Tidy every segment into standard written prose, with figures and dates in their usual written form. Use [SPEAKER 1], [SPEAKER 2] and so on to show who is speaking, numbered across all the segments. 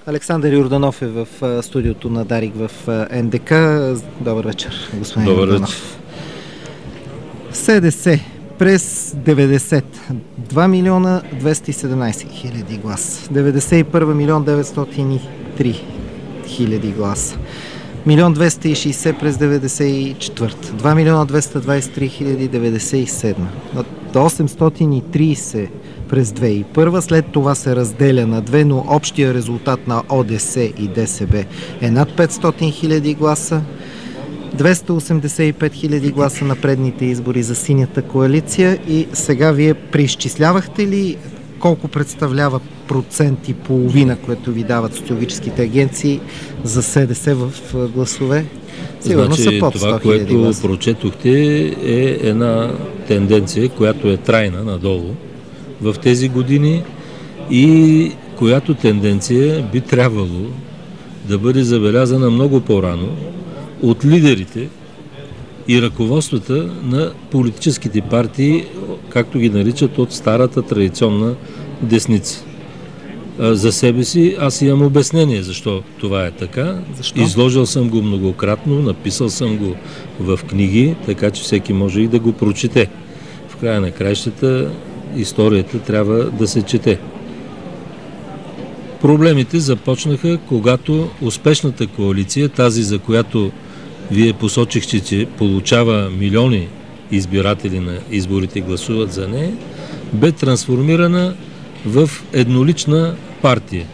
[SPEAKER 1] Александър Йорданов е в студиото на Дарик в НДК. Добър вечер, господин
[SPEAKER 2] Добър
[SPEAKER 1] Йорданов.
[SPEAKER 2] вечер.
[SPEAKER 1] СДС през 90 2 милиона 217 хиляди гласа. 91 милион 903 хиляди гласа. 1 260 през 94. 2 милиона 223 хиляди 97. 830 през 2001. След това се разделя на две, но общия резултат на ОДС и ДСБ е над 500 хиляди гласа. 285 хиляди гласа на предните избори за Синята коалиция. И сега вие преизчислявахте ли колко представлява процент и половина, което ви дават социологическите агенции за СДС в гласове? Сигурно са под 100
[SPEAKER 2] това,
[SPEAKER 1] хиляди гласа.
[SPEAKER 2] което прочетохте, е една тенденция, която е трайна надолу в тези години и която тенденция би трябвало да бъде забелязана много по-рано от лидерите и ръководствата на политическите партии, както ги наричат от старата традиционна десница. За себе си аз имам обяснение защо това е така.
[SPEAKER 1] Защо?
[SPEAKER 2] Изложил съм го многократно, написал съм го в книги, така че всеки може и да го прочете. В края на краищата историята трябва да се чете. Проблемите започнаха, когато успешната коалиция, тази за която вие посочихте, че получава милиони избиратели на изборите гласуват за нея, бе трансформирана в еднолична партия.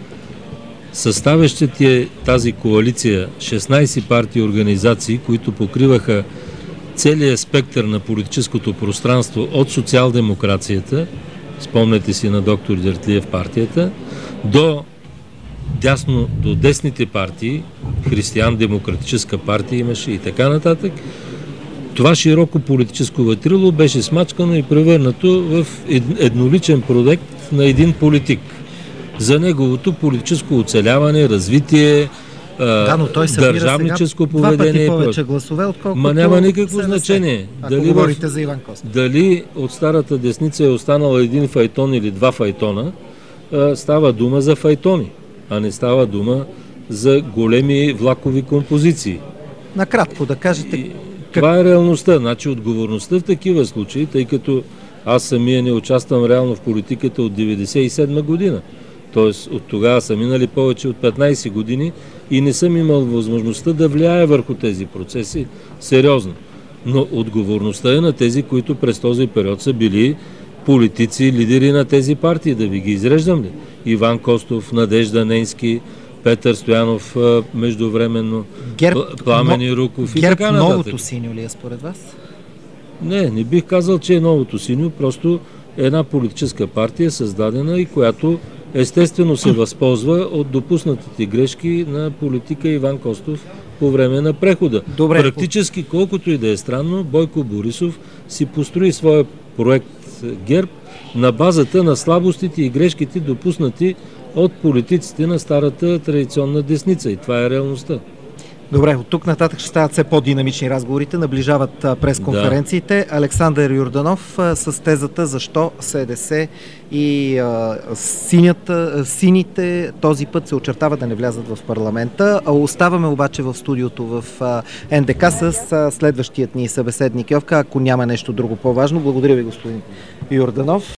[SPEAKER 2] Съставящите тази коалиция 16 партии и организации, които покриваха целият спектър на политическото пространство от социал-демокрацията, спомнете си на доктор Дертлиев партията, до десните партии, християн-демократическа партия имаше и така нататък. Това широко политическо ветрило беше смачкано и превърнато в едноличен проект на един политик. За неговото политическо оцеляване, развитие,
[SPEAKER 1] но той
[SPEAKER 2] държавническо поведение.
[SPEAKER 1] Два пъти повече гласове, отколкото
[SPEAKER 2] Ма няма никакво значение.
[SPEAKER 1] Ако говорите за Иван Костов.
[SPEAKER 2] Дали от старата десница е останал един файтон или два файтона, става дума за файтони, а не става дума за големи влакови композиции.
[SPEAKER 1] Накратко да кажете...
[SPEAKER 2] Това е реалността. Значи отговорността в такива случаи, тъй като аз самия не участвам реално в политиката от 1997 година. Тоест от тогава са минали повече от 15 години и не съм имал възможността да влияе върху тези процеси сериозно. Но отговорността е на тези, които през този период са били политици, лидери на тези партии. Да ви ги изреждам ли? Иван Костов, Надежда Ненски, Петър Стоянов междувременно, Пламен Руков и така нататък.
[SPEAKER 1] Новото синьо ли е според вас?
[SPEAKER 2] Не бих казал, че е новото синьо, просто една политическа партия създадена и която естествено се възползва от допуснатите грешки на политика Иван Костов по време на прехода.
[SPEAKER 1] Добре.
[SPEAKER 2] Практически, колкото и да е странно, Бойко Борисов си построи своя проект ГЕРБ на базата на слабостите и грешките допуснати от политиците на старата традиционна десница. И това е реалността.
[SPEAKER 1] Добре, от тук нататък ще стават все по-динамични разговорите, наближават пресконференциите. Да. Александър Йорданов с тезата защо СДС и сините този път се очертава да не влязат в парламента. Оставаме обаче в студиото в НДК с следващият ни събеседник Йовка, ако няма нещо друго по-важно. Благодаря ви, господин Йорданов.